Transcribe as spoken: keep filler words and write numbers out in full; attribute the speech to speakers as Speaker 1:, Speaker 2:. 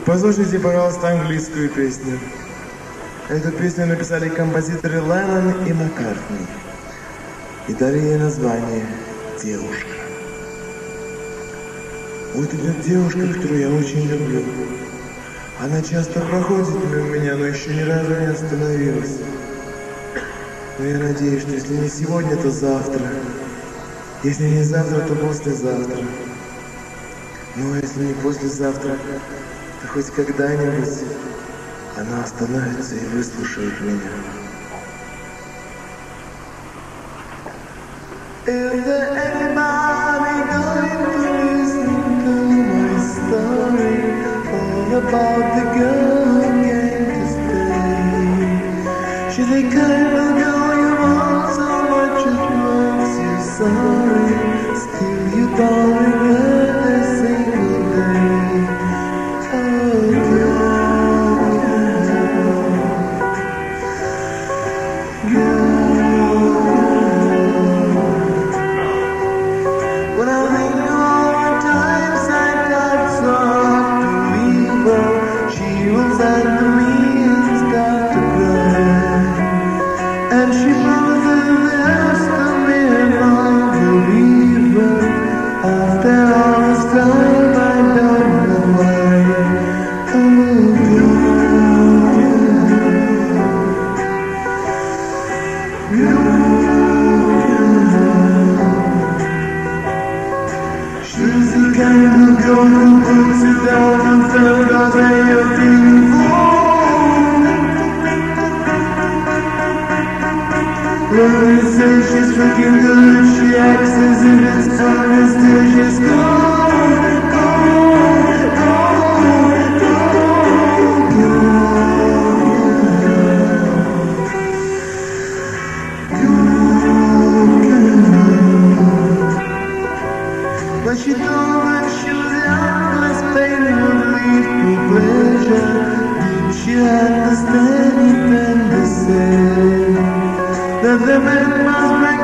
Speaker 1: Послушайте, пожалуйста, английскую песню. Эту песню написали композиторы Леннон и Маккартни. И дали ей название «Девушка». Вот идет девушка, которую я очень люблю. Она часто проходит мимо меня, но еще ни разу не остановилась. Но я надеюсь, что если не сегодня, то завтра. Если не завтра, то послезавтра. Ну а если не послезавтра, то хоть когда-нибудь она остановится и выслушает меня. Is there anybody going to listen to my story? All about the girl who came to stay. She's the kind of girl you want so much it makes you sorry. Still you don't regret a single day. Oh girl, girl, girl. When I think of all the times I tried so hard to leave her, she will send to me and start to cry. And she promises the house to me and I'll believe her. After all this time I don't know why. Oh girl, girl, she's the kind of girl who puts it down and says I'll say your things wrong. When you say she's freaking good, she acts as if it's fun and still she's gone, gone, gone, gone, gone, gone. But she told when she was young, less pain would lead to pleasure. Did she understand it and the same? That the man must bring